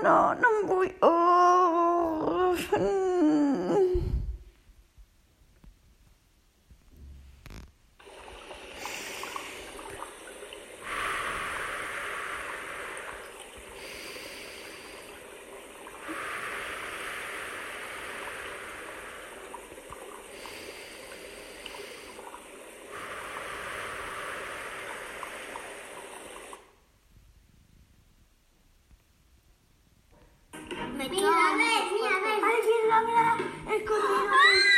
no em vull. Oh. Mira, a ver. Ay, mira, escondido.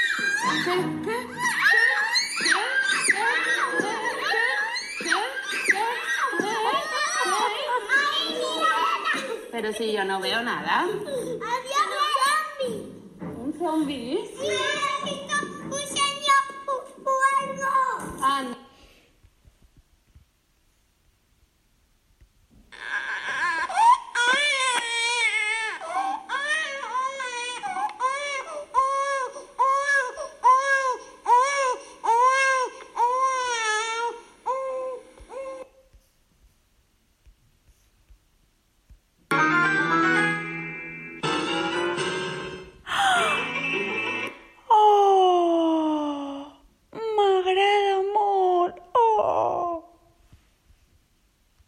Pero si yo no veo nada. Había un zombie. ¿Un zombie? Sí.